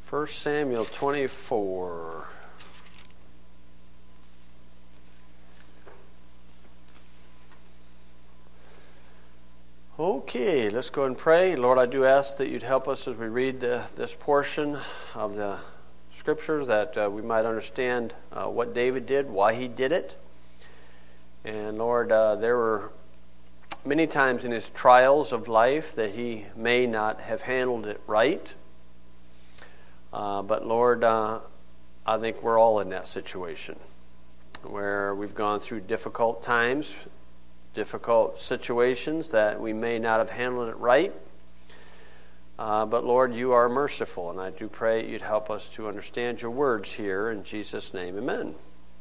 1 Samuel 24. Okay, let's go and pray. Lord, I do ask that you'd help us as we read this portion of the Scriptures, that we might understand what David did, why he did it. And Lord, there were many times in his trials of life that he may not have handled it right. But Lord, I think we're all in that situation where we've gone through difficult times, difficult situations that we may not have handled it right. But Lord, you are merciful, and I do pray you'd help us to understand your words here. In Jesus' name, amen.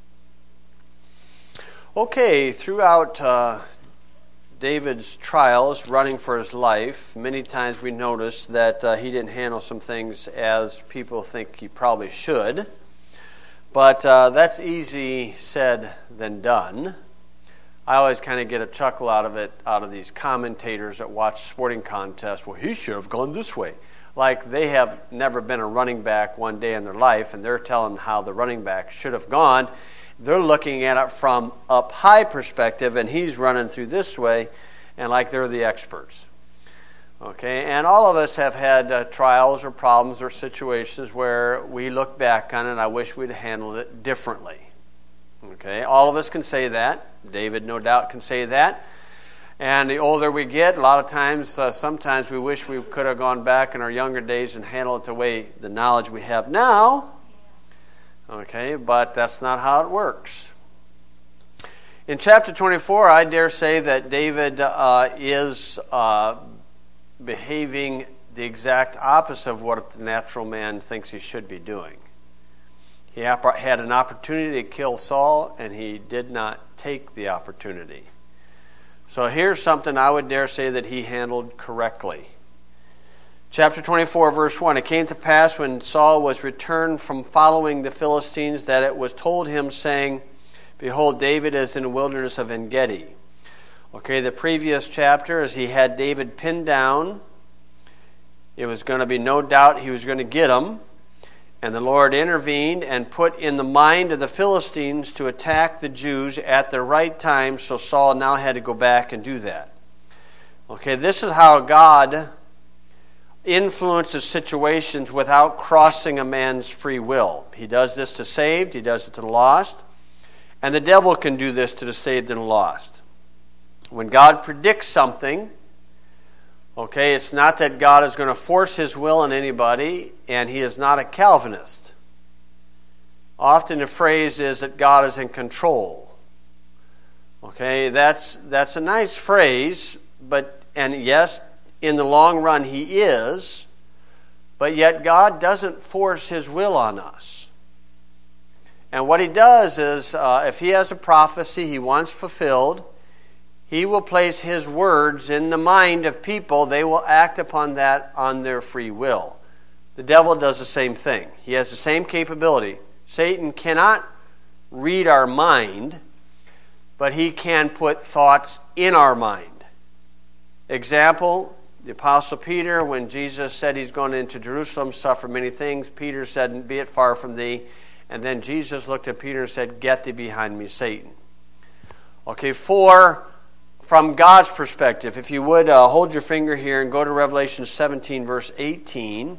Okay, throughout David's trials, running for his life, many times we notice that he didn't handle some things as people think he probably should. But that's easy said than done. I always kind of get a chuckle out of these commentators that watch sporting contests. Well, he should have gone this way. Like they have never been a running back one day in their life, and they're telling how the running back should have gone. They're looking at it from up high perspective, and he's running through this way, and like they're the experts. Okay, and all of us have had trials or problems or situations where we look back on it, and I wish we'd handled it differently. Okay, all of us can say that. David, no doubt, can say that. And the older we get, a lot of times, sometimes we wish we could have gone back in our younger days and handled it the way the knowledge we have now. Okay, but that's not how it works. In chapter 24, I dare say that David is behaving the exact opposite of what the natural man thinks he should be doing. He had an opportunity to kill Saul, and he did not take the opportunity. So here's something I would dare say that he handled correctly. Chapter 24, verse 1, it came to pass when Saul was returned from following the Philistines that it was told him, saying, Behold, David is in the wilderness of En-Gedi. Okay, the previous chapter, as he had David pinned down, it was going to be no doubt he was going to get him. And the Lord intervened and put in the mind of the Philistines to attack the Jews at the right time, so Saul now had to go back and do that. Okay, this is how God influences situations without crossing a man's free will. He does this to saved, he does it to the lost, and the devil can do this to the saved and the lost. When God predicts something, okay, it's not that God is going to force his will on anybody, and he is not a Calvinist. Often the phrase is that God is in control. Okay, that's a nice phrase, and yes, in the long run he is, but yet God doesn't force his will on us. And what he does is, if he has a prophecy he wants fulfilled, he will place his words in the mind of people. They will act upon that on their free will. The devil does the same thing. He has the same capability. Satan cannot read our mind, but he can put thoughts in our mind. Example, the Apostle Peter, when Jesus said he's going into Jerusalem, suffer many things, Peter said, Be it far from thee. And then Jesus looked at Peter and said, Get thee behind me, Satan. Okay, from God's perspective, if you would hold your finger here and go to Revelation 17, verse 18.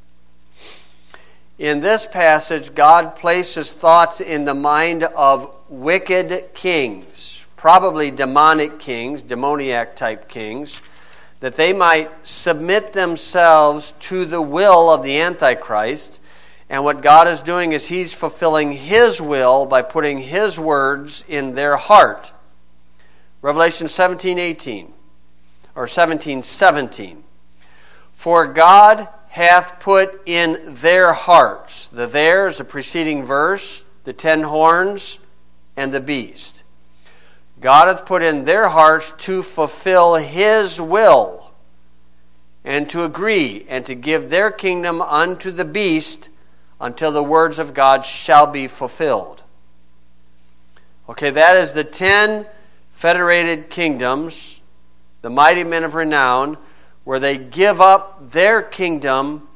In this passage, God places thoughts in the mind of wicked kings, probably demonic kings, demoniac type kings, that they might submit themselves to the will of the Antichrist. And what God is doing is he's fulfilling his will by putting his words in their heart. Revelation 17:18, or 17:17. For God hath put in their hearts, the there is the preceding verse, the 10 horns, and the beast. God hath put in their hearts to fulfill his will, and to agree, and to give their kingdom unto the beast, until the words of God shall be fulfilled. Okay, that is the 10 federated kingdoms, the mighty men of renown, where they give up their kingdom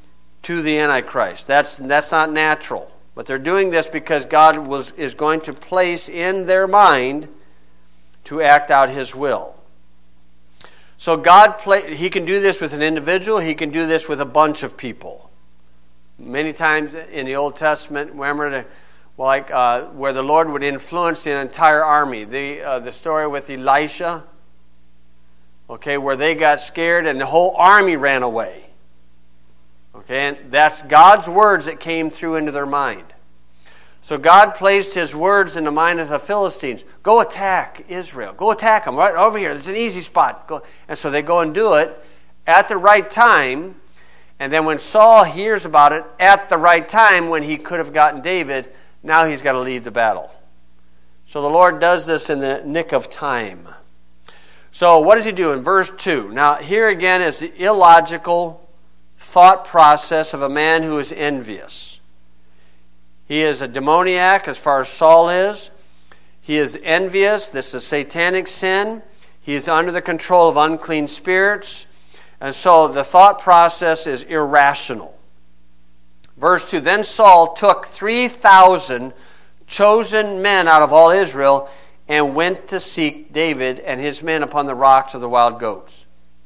to the Antichrist. That's not natural. But they're doing this because God is going to place in their mind to act out His will. So He can do this with an individual. He can do this with a bunch of people. Many times in the Old Testament, remember where the Lord would influence an entire army. The story with Elisha, okay, where they got scared and the whole army ran away. Okay, and that's God's words that came through into their mind. So God placed His words in the mind of the Philistines. Go attack Israel. Go attack them right over here. It's an easy spot. Go. And so they go and do it at the right time. And then when Saul hears about it at the right time, when he could have gotten David, now he's got to leave the battle. So the Lord does this in the nick of time. So what does He do in verse 2? Now here again is the illogical thought process of a man who is envious. He is a demoniac as far as Saul is. He is envious. This is a satanic sin. He is under the control of unclean spirits. And so the thought process is irrational. Verse 2, then Saul took 3,000 chosen men out of all Israel and went to seek David and his men upon the rocks of the wild goats.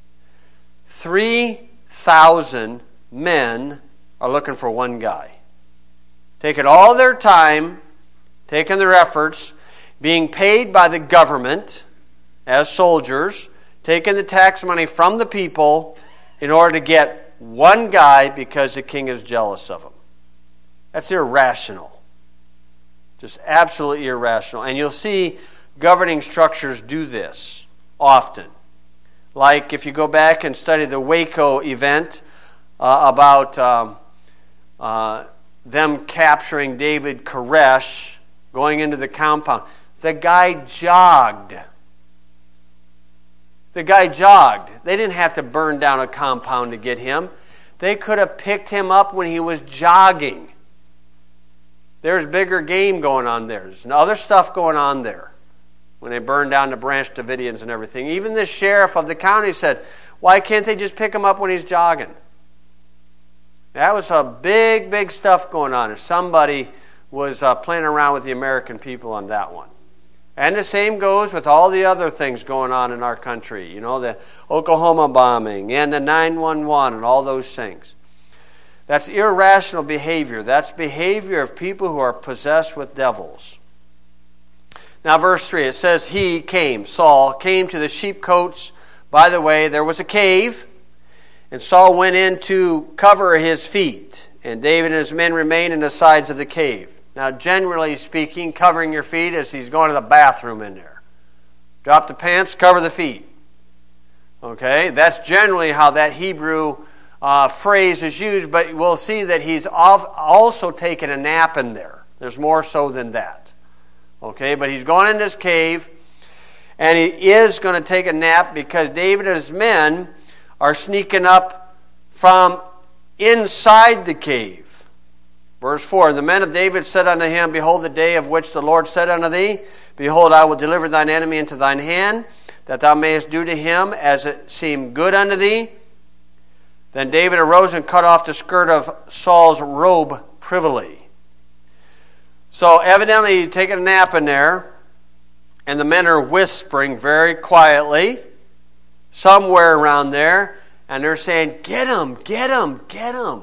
3,000 men are looking for one guy. Taking all their time, taking their efforts, being paid by the government as soldiers, taking the tax money from the people in order to get one guy because the king is jealous of him. That's irrational. Just absolutely irrational. And you'll see governing structures do this often. Like if you go back and study the Waco event about them capturing David Koresh, going into the compound. The guy jogged. They didn't have to burn down a compound to get him. They could have picked him up when he was jogging. There's bigger game going on there. There's other stuff going on there. When they burned down the Branch Davidians and everything. Even the sheriff of the county said, why can't they just pick him up when he's jogging? That was a big, big stuff going on. And somebody was playing around with the American people on that one. And the same goes with all the other things going on in our country. You know, the Oklahoma bombing and the 911 and all those things. That's irrational behavior. That's behavior of people who are possessed with devils. Now verse 3, it says, Saul came to the sheepcotes. By the way, there was a cave, and Saul went in to cover his feet, and David and his men remained in the sides of the cave. Now, generally speaking, covering your feet is he's going to the bathroom in there. Drop the pants, cover the feet. Okay, that's generally how that Hebrew phrase is used, but we'll see that he's also taken a nap in there. There's more so than that. Okay, but he's gone in this cave, and he is going to take a nap because David and his men are sneaking up from inside the cave. Verse 4, the men of David said unto him, Behold, the day of which the Lord said unto thee, Behold, I will deliver thine enemy into thine hand, that thou mayest do to him as it seemed good unto thee. Then David arose and cut off the skirt of Saul's robe privily. So evidently he's taking a nap in there, and the men are whispering very quietly, somewhere around there, and they're saying, Get him, get him, get him.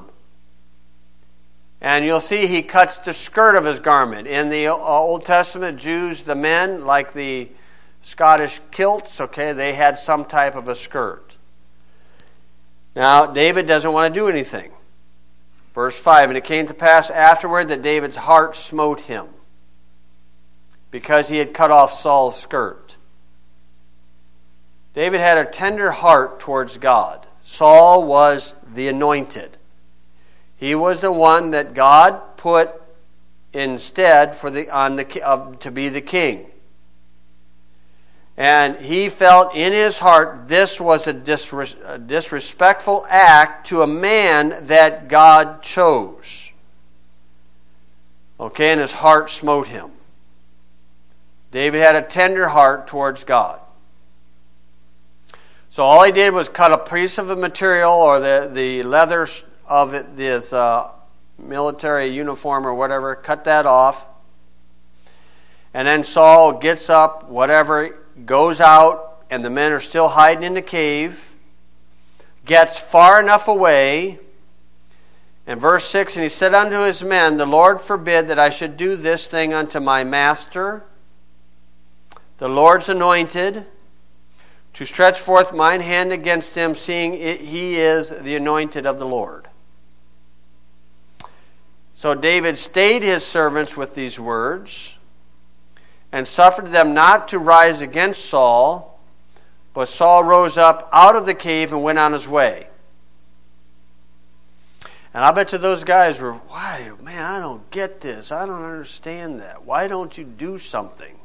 And you'll see he cuts the skirt of his garment. In the Old Testament, Jews, the men, like the Scottish kilts, okay, they had some type of a skirt. Now, David doesn't want to do anything. Verse 5, And it came to pass afterward that David's heart smote him, because he had cut off Saul's skirt. David had a tender heart towards God. Saul was the anointed. He was the one that God put instead to be the king. And he felt in his heart this was a disrespectful act to a man that God chose. Okay, and his heart smote him. David had a tender heart towards God. So all he did was cut a piece of the material or the leather of this military uniform or whatever, cut that off. And then Saul gets up, whatever, goes out, and the men are still hiding in the cave, gets far enough away. And verse 6, and he said unto his men, the Lord forbid that I should do this thing unto my master, the Lord's anointed, to stretch forth mine hand against him, seeing he is the anointed of the Lord. So David stayed his servants with these words, and suffered them not to rise against Saul, but Saul rose up out of the cave and went on his way. And I bet you those guys were, why, man, I don't get this. I don't understand that. Why don't you do something?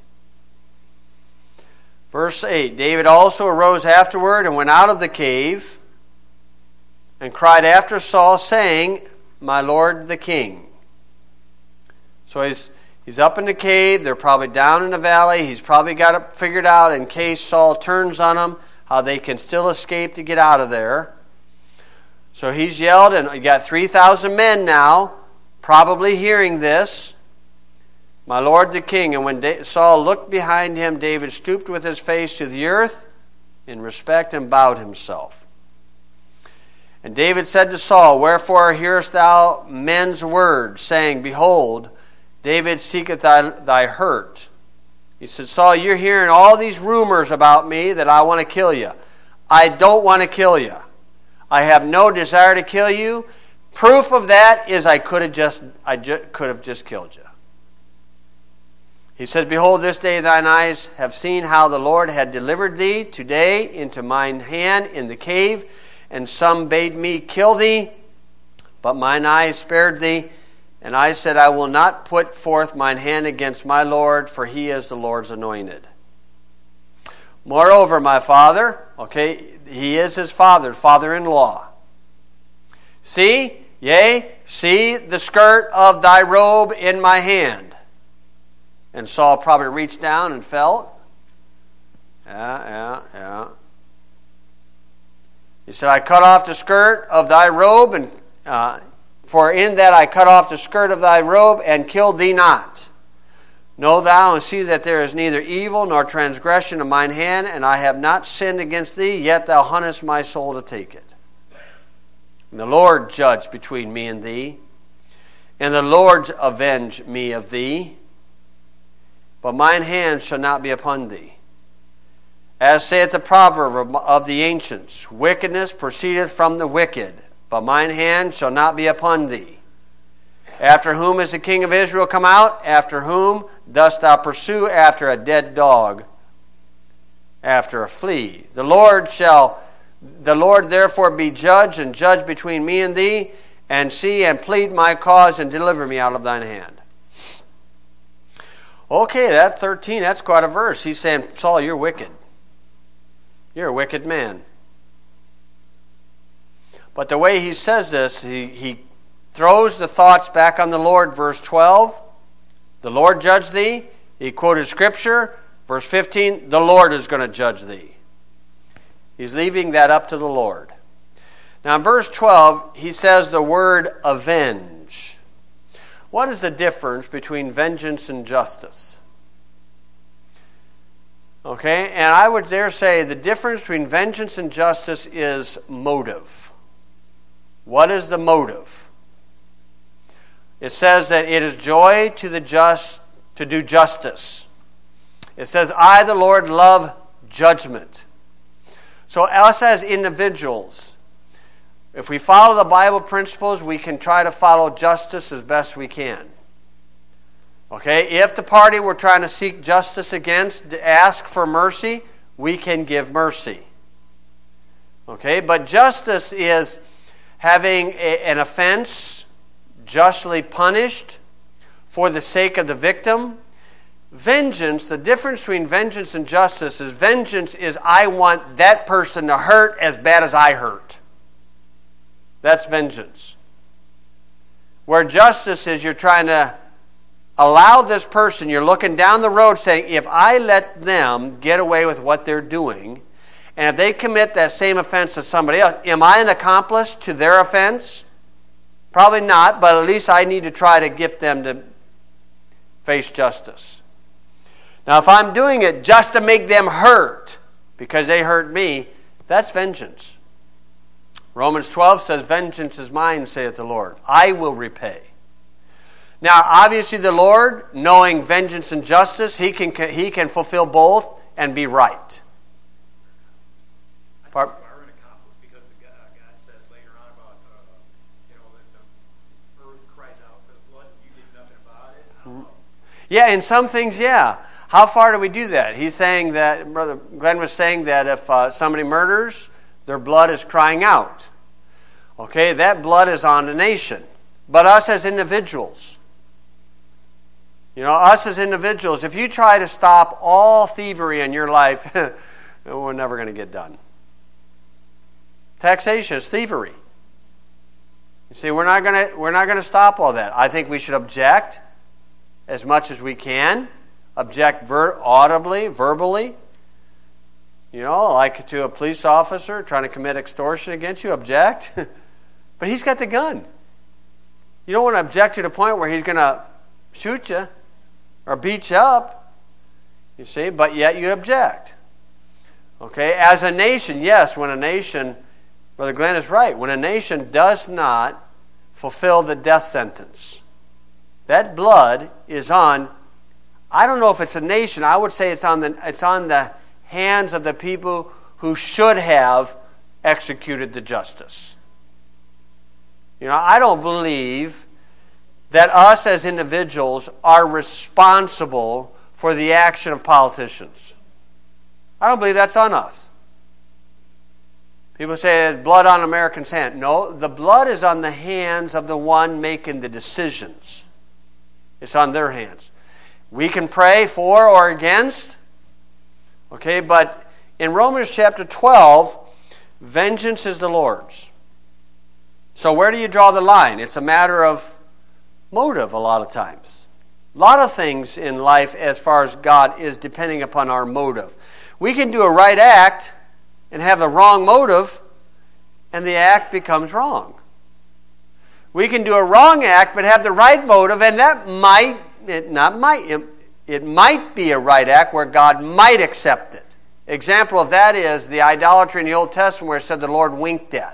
Verse 8, David also arose afterward and went out of the cave and cried after Saul, saying, my lord the king. So he's up in the cave. They're probably down in the valley. He's probably got it figured out in case Saul turns on them, how they can still escape to get out of there. So he's yelled, and you got 3,000 men now, probably hearing this. My lord the king. And when Saul looked behind him, David stooped with his face to the earth in respect and bowed himself. And David said to Saul, wherefore hearest thou men's words, saying, behold, David seeketh thy hurt. He said, Saul, you're hearing all these rumors about me that I want to kill you. I don't want to kill you. I have no desire to kill you. Proof of that is I could have just killed you. He says, behold, this day thine eyes have seen how the Lord had delivered thee today into mine hand in the cave, and some bade me kill thee, but mine eyes spared thee. And I said, I will not put forth mine hand against my Lord, for he is the Lord's anointed. Moreover, my father, he is his father-in-law. See the skirt of thy robe in my hand. And Saul probably reached down and felt. Yeah. He said, I cut off the skirt of thy robe, and for in that I cut off the skirt of thy robe and killed thee not. Know thou and see that there is neither evil nor transgression in mine hand, and I have not sinned against thee, yet thou huntest my soul to take it. And the Lord judge between me and thee, and the Lord avenge me of thee, but mine hand shall not be upon thee. As saith the proverb of the ancients, wickedness proceedeth from the wicked, but mine hand shall not be upon thee. After whom is the king of Israel come out? After whom dost thou pursue? After a dead dog, after a flea. The Lord therefore be judge, and judge between me and thee, and see and plead my cause, and deliver me out of thine hand. Okay, that 13, that's quite a verse. He's saying, Saul, you're wicked. You're a wicked man. But the way he says this, he throws the thoughts back on the Lord. Verse 12, the Lord judge thee. He quoted Scripture. Verse 15, the Lord is going to judge thee. He's leaving that up to the Lord. Now in verse 12, he says the word avenge. What is the difference between vengeance and justice? Okay, and I would dare say the difference between vengeance and justice is motive. What is the motive? It says that it is joy to the just to do justice. It says, I, the Lord, love judgment. So us as individuals, if we follow the Bible principles, we can try to follow justice as best we can. Okay, if the party we're trying to seek justice against ask for mercy, we can give mercy. Okay, but justice is having an offense justly punished for the sake of the victim. Vengeance, the difference between vengeance and justice is vengeance is I want that person to hurt as bad as I hurt. That's vengeance. Where justice is you're trying to allow this person, you're looking down the road saying, if I let them get away with what they're doing, and if they commit that same offense to somebody else, am I an accomplice to their offense? Probably not, but at least I need to try to get them to face justice. Now, if I'm doing it just to make them hurt because they hurt me, that's vengeance. Romans 12 says, "Vengeance is mine, saith the Lord. I will repay." Now, obviously the Lord, knowing vengeance and justice, He can fulfill both and be right. Because God says later on about, that the earth cries out for the blood, and you did nothing about it. I don't know. Yeah, in some things, yeah. How far do we do that? He's saying that, Brother Glenn was saying that if somebody murders, their blood is crying out. Okay, that blood is on the nation. But us as individuals, if you try to stop all thievery in your life, we're never going to get done. Taxation is thievery. You see, we're not going to stop all that. I think we should object as much as we can. Object audibly, verbally. Like to a police officer trying to commit extortion against you, object. But he's got the gun. You don't want to object to the point where he's going to shoot you or beat you up, you see, but yet you object. Okay, as a nation, yes, when a nation, Brother Glenn is right, when a nation does not fulfill the death sentence, that blood is on, I don't know if it's a nation, I would say it's on the hands of the people who should have executed the justice. I don't believe that us as individuals are responsible for the action of politicians. I don't believe that's on us. People say there's blood on Americans' hands. No, the blood is on the hands of the one making the decisions. It's on their hands. We can pray for or against. Okay, but in Romans chapter 12, vengeance is the Lord's. So where do you draw the line? It's a matter of motive a lot of times. A lot of things in life as far as God is depending upon our motive. We can do a right act and have the wrong motive, and the act becomes wrong. We can do a wrong act but have the right motive, and it might be a right act where God might accept it. Example of that is the idolatry in the Old Testament where it said the Lord winked at.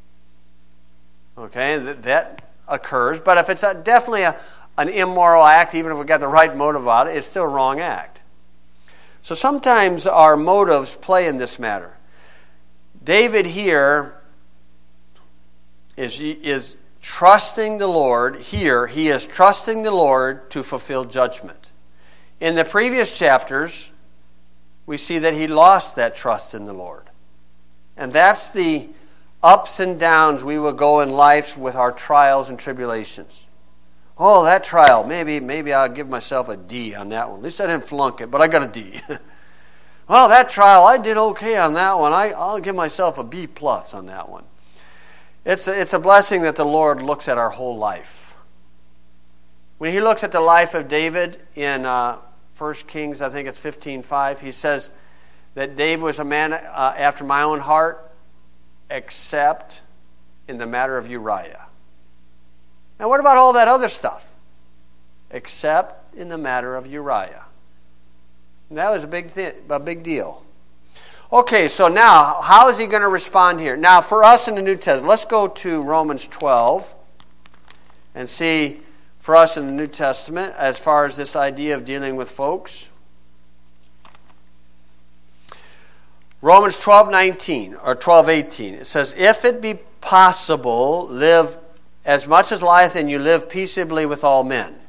Okay, that occurs. But if it's definitely an immoral act, even if we got the right motive on it, it's still a wrong act. So sometimes our motives play in this matter. David here is trusting the Lord. Here, he is trusting the Lord to fulfill judgment. In the previous chapters, we see that he lost that trust in the Lord. And that's the ups and downs we will go in life with our trials and tribulations. Oh, that trial, maybe I'll give myself a D on that one. At least I didn't flunk it, but I got a D. Well, that trial, I did okay on that one. I'll give myself a B plus on that one. It's a blessing that the Lord looks at our whole life. When he looks at the life of David in 1 Kings, I think it's 15:5, he says that David was a man after my own heart, except in the matter of Uriah. Now, what about all that other stuff? Except in the matter of Uriah. And that was a big deal. Okay, so now, how is he going to respond here? Now, for us in the New Testament, let's go to Romans 12 and see, for us in the New Testament, as far as this idea of dealing with folks. Romans 12:19 or 12:18. It says, "If it be possible, live as much as lieth in you, live peaceably with all men."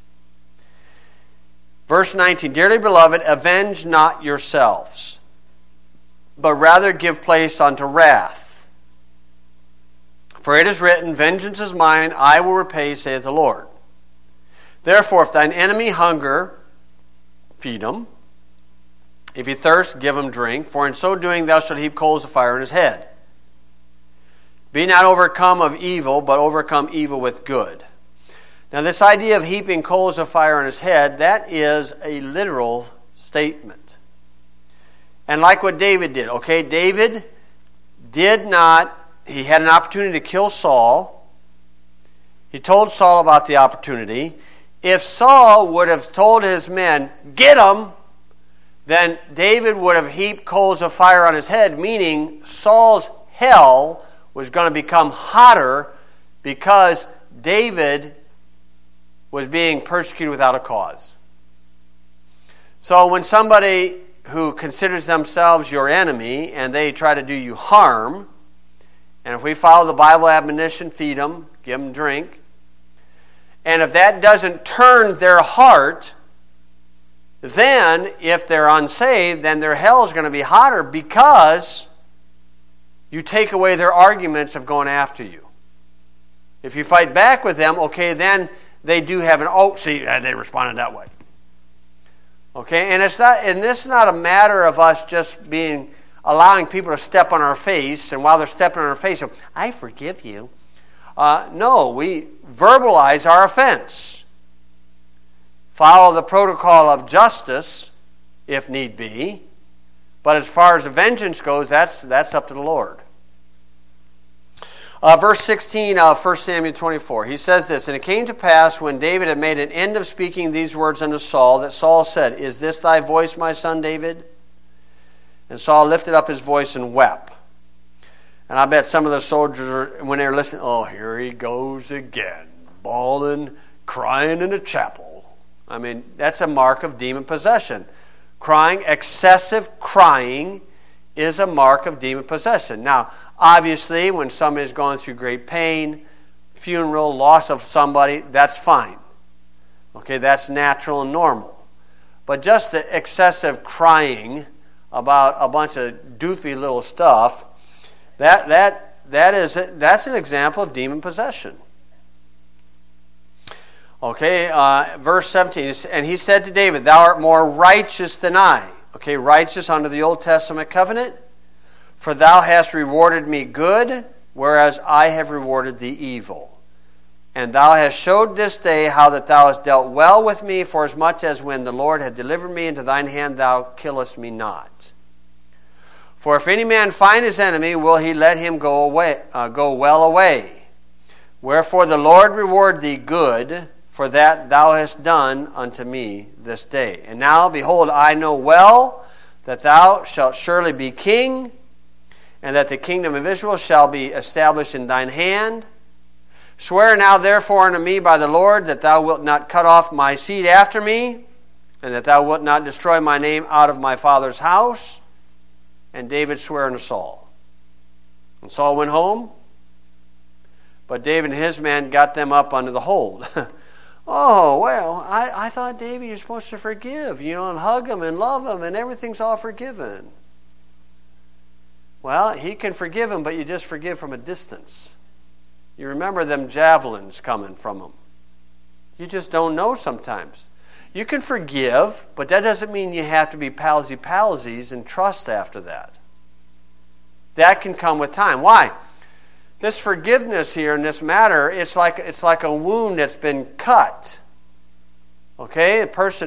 Verse 19, "Dearly beloved, avenge not yourselves, but rather give place unto wrath. For it is written, Vengeance is mine, I will repay, saith the Lord. Therefore, if thine enemy hunger, feed him. If he thirst, give him drink. For in so doing thou shalt heap coals of fire on his head. Be not overcome of evil, but overcome evil with good." Now this idea of heaping coals of fire on his head, that is a literal statement. And like what David did, okay, David he had an opportunity to kill Saul, He told Saul about the opportunity. If Saul would have told his men, get him, then David would have heaped coals of fire on his head, meaning Saul's hell was going to become hotter because David was being persecuted without a cause. So when somebody who considers themselves your enemy and they try to do you harm, and if we follow the Bible admonition, feed them, give them drink, and if that doesn't turn their heart, then if they're unsaved, then their hell is going to be hotter because you take away their arguments of going after you. If you fight back with them, okay, then they do have they responded that way. Okay, and this is not a matter of us just allowing people to step on our face, and while they're stepping on our face, I forgive you. No, we verbalize our offense. Follow the protocol of justice, if need be. But as far as the vengeance goes, that's up to the Lord. Verse 16 of 1 Samuel 24. He says this, And it came to pass, when David had made an end of speaking these words unto Saul, that Saul said, Is this thy voice, my son David? And Saul lifted up his voice and wept. And I bet some of the soldiers, when they were listening, oh, here he goes again, bawling, crying in a chapel. I mean, that's a mark of demon possession. Excessive crying is a mark of demon possession. Now, obviously, when somebody is going through great pain, funeral, loss of somebody, that's fine. Okay, that's natural and normal. But just the excessive crying about a bunch of doofy little stuff, that's an example of demon possession. Okay, verse 17, and he said to David, Thou art more righteous than I. Okay, righteous under the Old Testament covenant. For thou hast rewarded me good, whereas I have rewarded thee evil. And thou hast showed this day how that thou hast dealt well with me, forasmuch as when the Lord had delivered me into thine hand, thou killest me not. For if any man find his enemy, will he let him go well away. Wherefore the Lord reward thee good, for that thou hast done unto me this day. And now, behold, I know well that thou shalt surely be king, and that the kingdom of Israel shall be established in thine hand. Swear now therefore unto me by the Lord that thou wilt not cut off my seed after me, and that thou wilt not destroy my name out of my father's house. And David sware unto Saul. And Saul went home, but David and his men got them up under the hold. Oh, well, I thought, David, you're supposed to forgive, and hug him and love him, and everything's all forgiven. Well, he can forgive him, but you just forgive from a distance. You remember them javelins coming from him. You just don't know sometimes. You can forgive, but that doesn't mean you have to be palsy-palsies and trust after that. That can come with time. Why? This forgiveness here in this matter, it's like a wound that's been cut. Okay?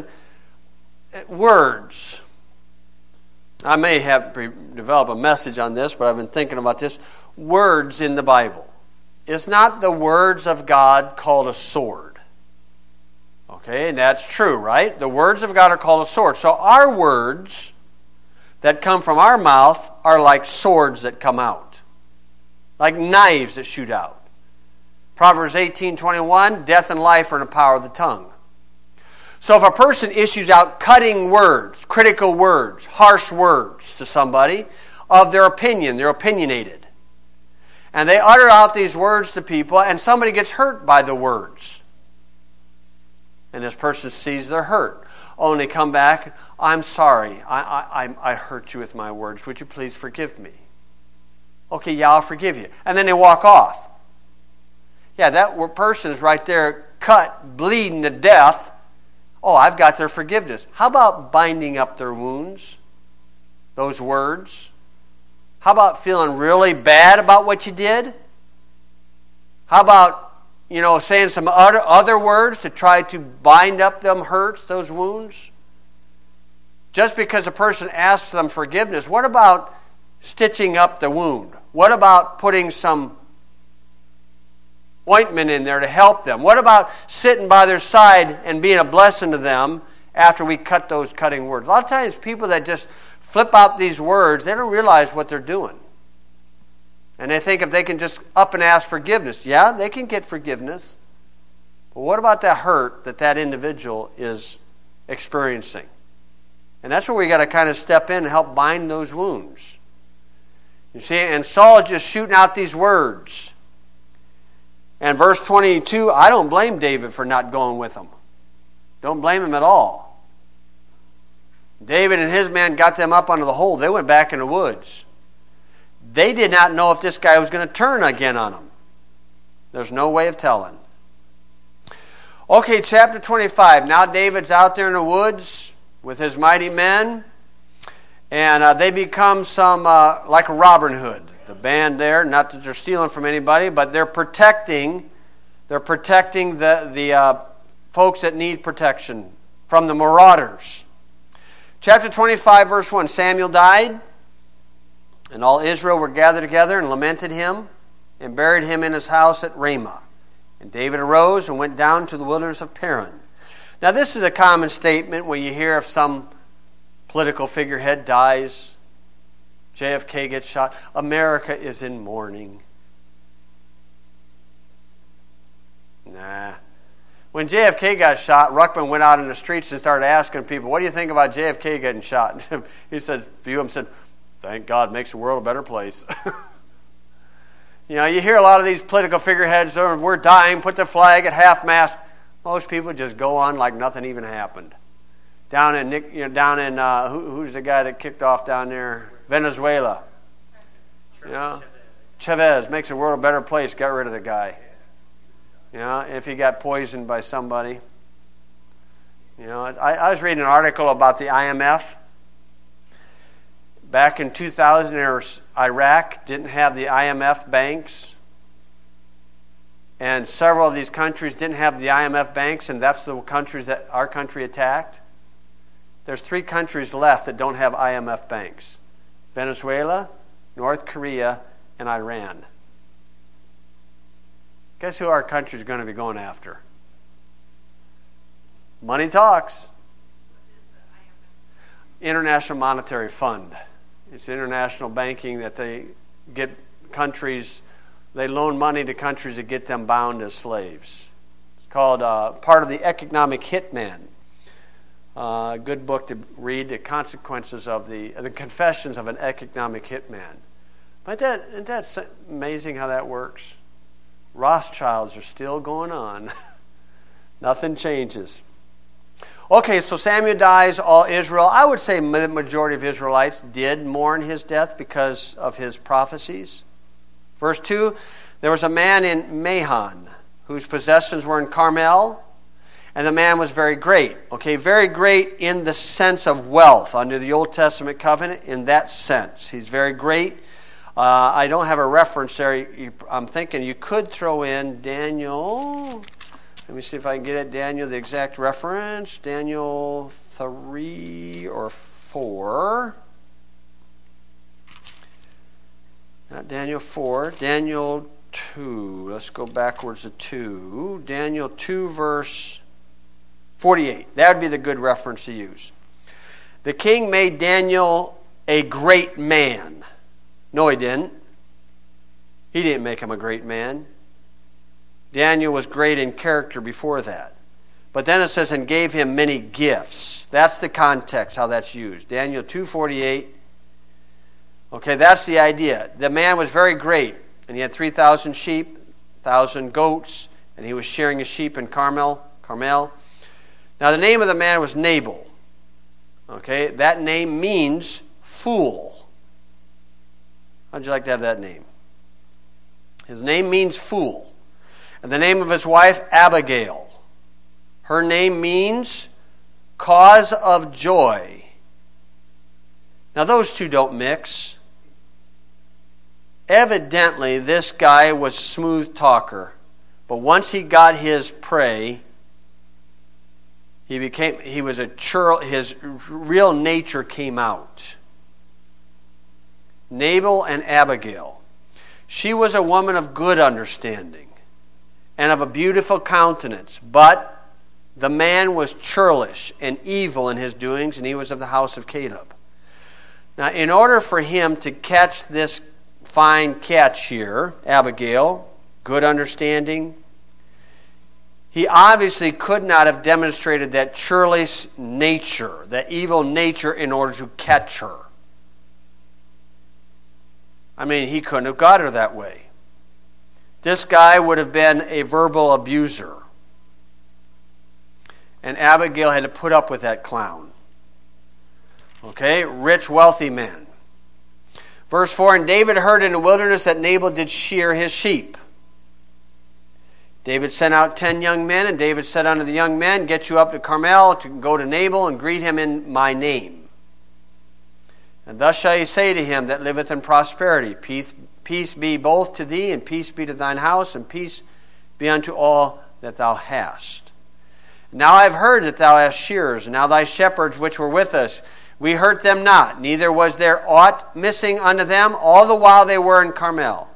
Words. I may have developed a message on this, but I've been thinking about this. Words in the Bible. Is not the words of God called a sword? Okay, and that's true, right? The words of God are called a sword. So our words that come from our mouth are like swords that come out. Like knives that shoot out. Proverbs 18:21, death and life are in the power of the tongue. So if a person issues out cutting words, critical words, harsh words to somebody of their opinion, they're opinionated. And they utter out these words to people, and somebody gets hurt by the words. And this person sees they're hurt. Oh, and they come back, I'm sorry, I hurt you with my words. Would you please forgive me? Okay, yeah, I'll forgive you. And then they walk off. Yeah, that person is right there, cut, bleeding to death. Oh, I've got their forgiveness. How about binding up their wounds? Those words. How about feeling really bad about what you did? How about, saying some other words to try to bind up them hurts, those wounds? Just because a person asks them forgiveness, what about stitching up the wound? What about putting some ointment in there to help them? What about sitting by their side and being a blessing to them after we cut those cutting words? A lot of times people that just flip out these words, they don't realize what they're doing. And they think if they can just up and ask forgiveness, yeah, they can get forgiveness. But what about that hurt that individual is experiencing? And that's where we got to kind of step in and help bind those wounds. You see, and Saul is just shooting out these words. And verse 22, I don't blame David for not going with him. Don't blame him at all. David and his men got them up under the hole. They went back in the woods. They did not know if this guy was going to turn again on them. There's no way of telling. Okay, chapter 25. Now David's out there in the woods with his mighty men. And they become some, like Robin Hood. The band there, not that they're stealing from anybody, but they're protecting the folks that need protection from the marauders. Chapter 25, verse 1, Samuel died, and all Israel were gathered together and lamented him and buried him in his house at Ramah. And David arose and went down to the wilderness of Paran. Now this is a common statement when you hear of some political figurehead dies, JFK gets shot, America is in mourning. Nah. When JFK got shot, Ruckman went out in the streets and started asking people, what do you think about JFK getting shot? And he said, a few of them said, thank God, makes the world a better place. You hear a lot of these political figureheads, we're dying, put the flag at half-mast. Most people just go on like nothing even happened. Down in who's the guy that kicked off down there? Venezuela. Chavez makes the world a better place. Got rid of the guy. If he got poisoned by somebody. I was reading an article about the IMF. Back in 2000, Iraq didn't have the IMF banks. And several of these countries didn't have the IMF banks, and that's the countries that our country attacked. There's 3 countries left that don't have IMF banks. Venezuela, North Korea, and Iran. Guess who our country is going to be going after? Money talks. International Monetary Fund. It's international banking that they get countries, they loan money to countries to get them bound as slaves. It's called part of the Economic Hitman. A good book to read, the consequences of the confessions of an economic hitman. But isn't that amazing how that works? Rothschilds are still going on. Nothing changes. Okay, so Samuel dies, all Israel. I would say the majority of Israelites did mourn his death because of his prophecies. Verse 2, there was a man in Mahan whose possessions were in Carmel, and the man was very great. Okay, very great in the sense of wealth under the Old Testament covenant, in that sense. He's very great. I don't have a reference there. I'm thinking you could throw in Daniel. Let me see if I can get it. Daniel, the exact reference. Daniel 3 or 4. Not Daniel 4. Daniel 2. Let's go backwards to 2. Daniel 2 verse 48. That would be the good reference to use. The king made Daniel a great man. No, he didn't. He didn't make him a great man. Daniel was great in character before that. But then it says, and gave him many gifts. That's the context, how that's used. Daniel 2:48. Okay, that's the idea. The man was very great, and he had 3,000 sheep, 1,000 goats, and he was shearing his sheep in Carmel. Now, the name of the man was Nabal. Okay, that name means fool. How'd you like to have that name? His name means fool. And the name of his wife, Abigail. Her name means cause of joy. Now, those two don't mix. Evidently, this guy was a smooth talker. But once he got his prey, his real nature came out. Nabal and Abigail. She was a woman of good understanding. and of a beautiful countenance. But the man was churlish and evil in his doings, and he was of the house of Caleb. Now, in order for him to catch this fine catch here, Abigail, good understanding, he obviously could not have demonstrated that churlish nature, that evil nature, in order to catch her. I mean, he couldn't have got her that way. This guy would have been a verbal abuser. And Abigail had to put up with that clown. Okay, rich, wealthy man. Verse 4, and David heard in the wilderness that Nabal did shear his sheep. David sent out 10 young men, and David said unto the young men, get you up to Carmel, to go to Nabal, and greet him in my name. And thus shall ye say to him that liveth in prosperity, peace be both to thee, and peace be to thine house, and peace be unto all that thou hast. Now I have heard that thou hast shearers, and now thy shepherds which were with us, we hurt them not, neither was there aught missing unto them, all the while they were in Carmel.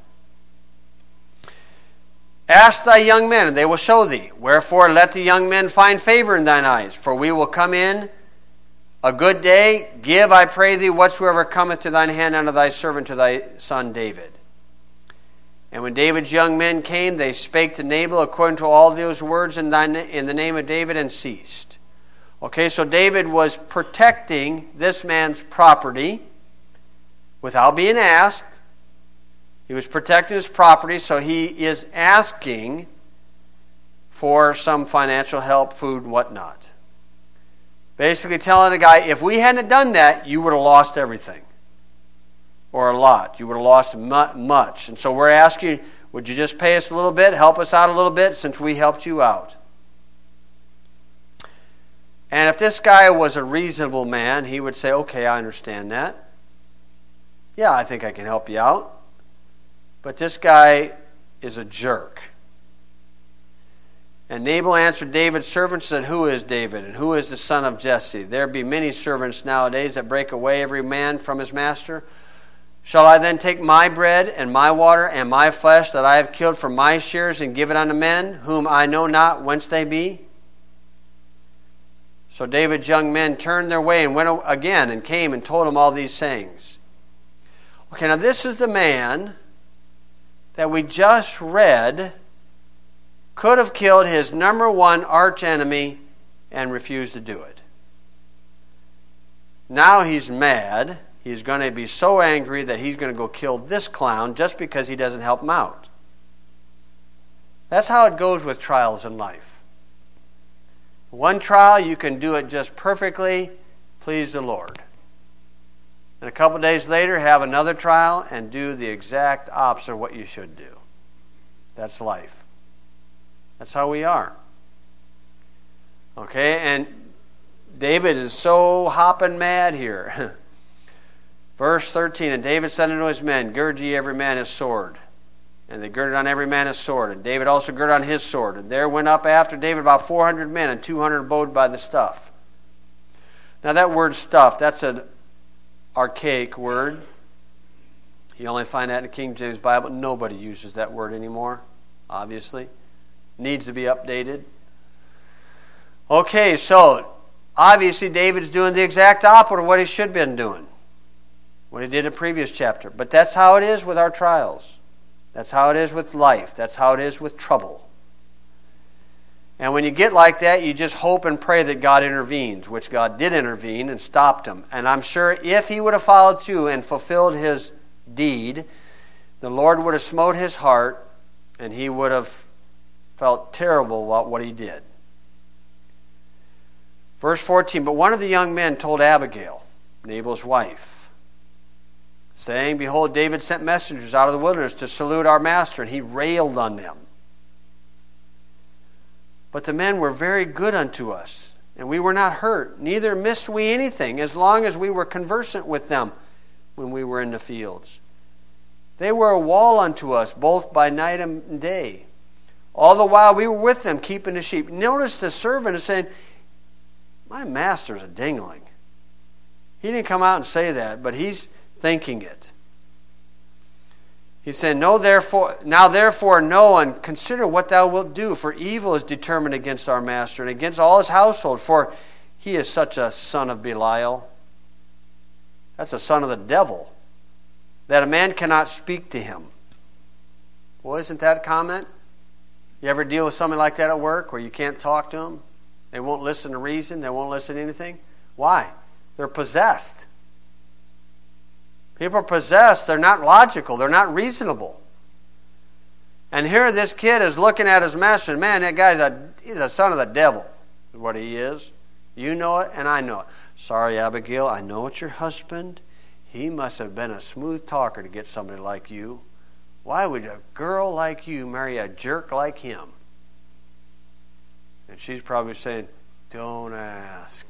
Ask thy young men, and they will show thee. Wherefore let the young men find favor in thine eyes, for we will come in a good day. Give, I pray thee, whatsoever cometh to thine hand unto thy servant, to thy son David. And when David's young men came, they spake to Nabal according to all those words in the name of David, and ceased. Okay, so David was protecting this man's property without being asked. He was protecting his property, so he is asking for some financial help, food, and whatnot. Basically telling the guy, if we hadn't done that, you would have lost everything. Or a lot. You would have lost much. And so we're asking, would you just pay us a little bit, help us out a little bit, since we helped you out? And if this guy was a reasonable man, he would say, okay, I understand that. Yeah, I think I can help you out. But this guy is a jerk. And Nabal answered David's servants, said, who is David, and who is the son of Jesse? There be many servants nowadays that break away every man from his master. Shall I then take my bread and my water and my flesh that I have killed from my shears and give it unto men, whom I know not whence they be? So David's young men turned their way and went again and came and told him all these sayings. Okay, now this is the man that we just read could have killed his number one arch enemy and refused to do it. Now he's mad. He's going to be so angry that he's going to go kill this clown just because he doesn't help him out. That's how it goes with trials in life. One trial, you can do it just perfectly, please the Lord. And a couple days later, have another trial and do the exact opposite of what you should do. That's life. That's how we are. Okay, and David is so hopping mad here. Verse 13, and David said unto his men, gird ye every man his sword. And they girded on every man his sword. And David also girded on his sword. And there went up after David about 400 men, and 200 abode by the stuff. Now that word stuff, that's an archaic word. You only find that in the King James Bible. Nobody uses that word anymore, obviously. Needs to be updated. Okay, so obviously David's doing the exact opposite of what he should have been doing, what he did in the previous chapter. But that's how it is with our trials. That's how it is with life. That's how it is with trouble. And when you get like that, you just hope and pray that God intervenes, which God did intervene and stopped him. And I'm sure if he would have followed through and fulfilled his deed, the Lord would have smote his heart, and he would have felt terrible about what he did. Verse 14, but one of the young men told Abigail, Nabal's wife, saying, behold, David sent messengers out of the wilderness to salute our master, and he railed on them. But the men were very good unto us, and we were not hurt, neither missed we anything, as long as we were conversant with them when we were in the fields. They were a wall unto us, both by night and day. All the while we were with them, keeping the sheep. Notice the servant is saying, my master's a dingling. He didn't come out and say that, but he's thinking it. He said, now therefore know and consider what thou wilt do, for evil is determined against our master and against all his household, for he is such a son of Belial. That's a son of the devil, that a man cannot speak to him. Well, isn't that comment? You ever deal with somebody like that at work where you can't talk to them? They won't listen to reason. They won't listen to anything. Why? They're possessed. People are possessed. They're not logical. They're not reasonable. And here this kid is looking at his master. Man, that guy's he's a son of the devil, is what he is. You know it, and I know it. Sorry, Abigail, I know it's your husband. He must have been a smooth talker to get somebody like you. Why would a girl like you marry a jerk like him? And she's probably saying, don't ask.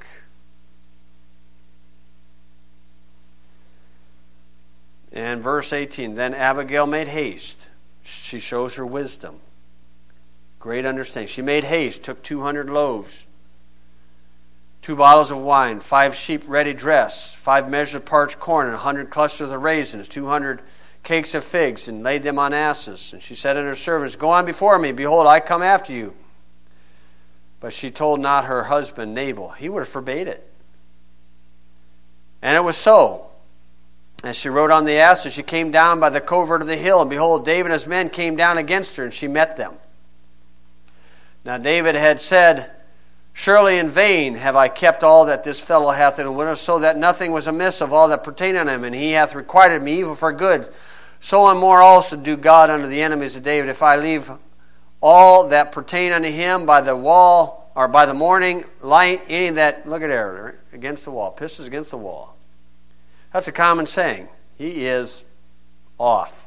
And verse 18, then Abigail made haste. She shows her wisdom. Great understanding. She made haste, took 200 loaves, 2 bottles of wine, 5 sheep ready dressed, 5 measures of parched corn, and 100 clusters of raisins, 200 cakes of figs, and laid them on asses. And she said unto her servants, go on before me, behold, I come after you. But she told not her husband Nabal. He would have forbade it. And it was so. As she rode on the ass, and she came down by the covert of the hill, and behold, David and his men came down against her, and she met them. Now David had said, surely in vain have I kept all that this fellow hath in a winter, so that nothing was amiss of all that pertained unto him, and he hath requited me evil for good. So and more also do God unto the enemies of David, if I leave all that pertain unto him by the wall, or by the morning light, any that, look at there, against the wall, pisses against the wall. That's a common saying. He is off.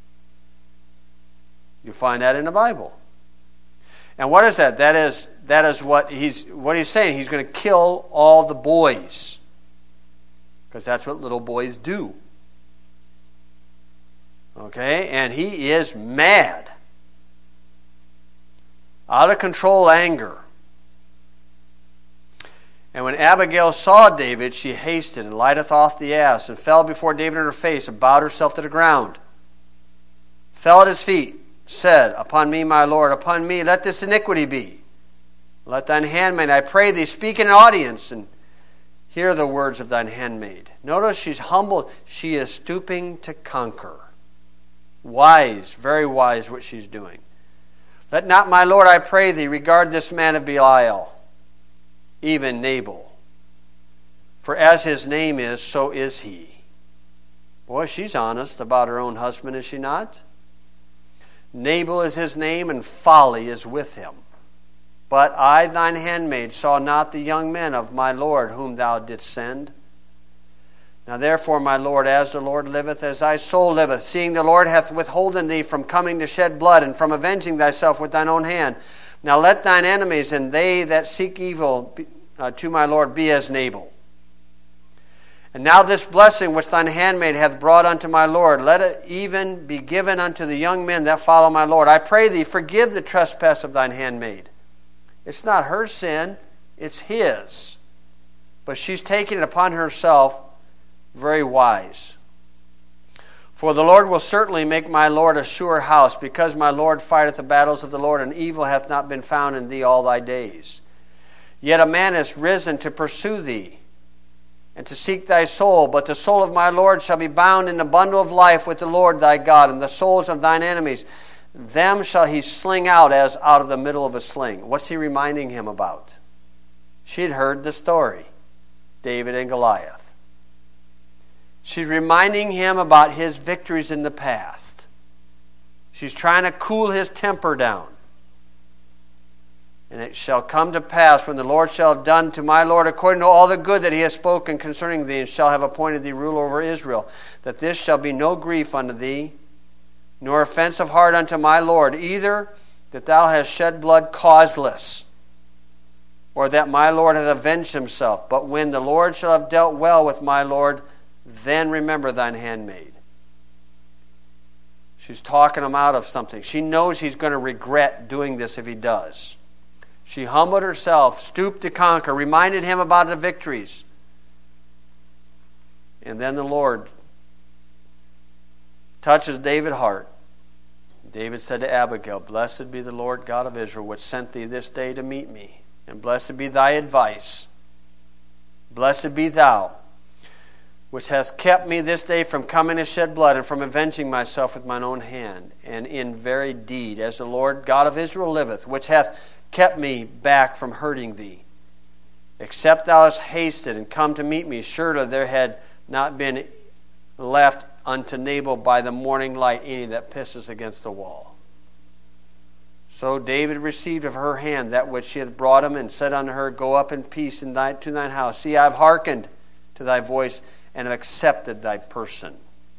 You find that in the Bible. And what is that? That is what he's saying. He's going to kill all the boys. Because that's what little boys do. Okay? And he is mad. Out of control anger. And when Abigail saw David, she hasted and lighteth off the ass, and fell before David on her face, and bowed herself to the ground. Fell at his feet, said, upon me, my Lord, upon me, let this iniquity be. Let thine handmaid, I pray thee, speak in an audience, and hear the words of thine handmaid. Notice she's humble. She is stooping to conquer. Wise, very wise what she's doing. Let not my Lord, I pray thee, regard this man of Belial, even Nabal. For as his name is, so is he. Boy, she's honest about her own husband, is she not? Nabal is his name, and folly is with him. But I, thine handmaid, saw not the young men of my Lord whom thou didst send. Now therefore, my Lord, as the Lord liveth, as thy soul liveth, seeing the Lord hath withholden thee from coming to shed blood, and from avenging thyself with thine own hand, now let thine enemies and they that seek evil to my Lord be as Nabal. And now this blessing which thine handmaid hath brought unto my Lord, let it even be given unto the young men that follow my Lord. I pray thee, forgive the trespass of thine handmaid. It's not her sin, it's his. But she's taking it upon herself, very wise. For the Lord will certainly make my Lord a sure house, because my Lord fighteth the battles of the Lord, and evil hath not been found in thee all thy days. Yet a man is risen to pursue thee, and to seek thy soul. But the soul of my Lord shall be bound in the bundle of life with the Lord thy God, and the souls of thine enemies, them shall he sling out as out of the middle of a sling. What's he reminding him about? She'd heard the story, David and Goliath. She's reminding him about his victories in the past. She's trying to cool his temper down. And it shall come to pass, when the Lord shall have done to my Lord according to all the good that he has spoken concerning thee, and shall have appointed thee ruler over Israel, that this shall be no grief unto thee, nor offense of heart unto my Lord, either that thou hast shed blood causeless, or that my Lord hath avenged himself. But when the Lord shall have dealt well with my Lord, then remember thine handmaid. She's talking him out of something. She knows he's going to regret doing this if he does. She humbled herself, stooped to conquer, reminded him about the victories. And then the Lord touches David's heart. David said to Abigail, "Blessed be the Lord God of Israel, which sent thee this day to meet me. And blessed be thy advice. Blessed be thou, which hast kept me this day from coming to shed blood, and from avenging myself with mine own hand. And in very deed, as the Lord God of Israel liveth, which hath kept me back from hurting thee. Except thou hast hasted and come to meet me, surely there had not been left unto Nabal by the morning light any that pisses against the wall." So David received of her hand that which she hath brought him, and said unto her, "Go up in peace to thine house. See, I have hearkened to thy voice, and have accepted thy person."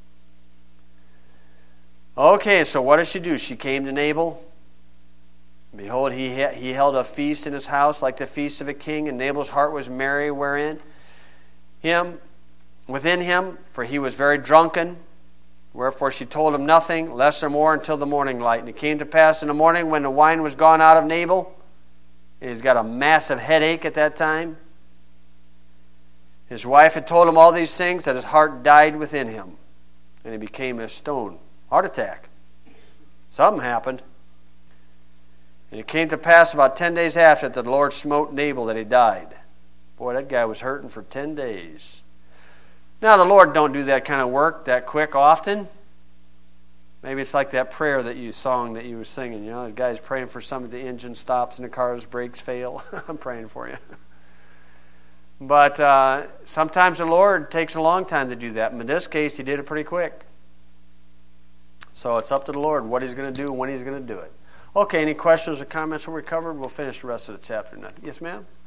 Okay, so what does she do? She came to Nabal. Behold, he held a feast in his house like the feast of a king, and Nabal's heart was merry within him, for he was very drunken. Wherefore she told him nothing, less or more, until the morning light. And it came to pass in the morning, when the wine was gone out of Nabal, and he's got a massive headache at that time, his wife had told him all these things, that his heart died within him, and he became a stone. Heart attack. Something happened. And it came to pass about 10 days after that the Lord smote Nabal, that he died. Boy, that guy was hurting for 10 days. Now, the Lord don't do that kind of work that quick often. Maybe it's like that prayer that you were singing. You know, the guy's praying for somebody, the engine stops and the car's brakes fail. I'm praying for you. But sometimes the Lord takes a long time to do that. In this case, he did it pretty quick. So it's up to the Lord what he's going to do and when he's going to do it. Okay, any questions or comments when we're covered? We'll finish the rest of the chapter now. Yes, ma'am?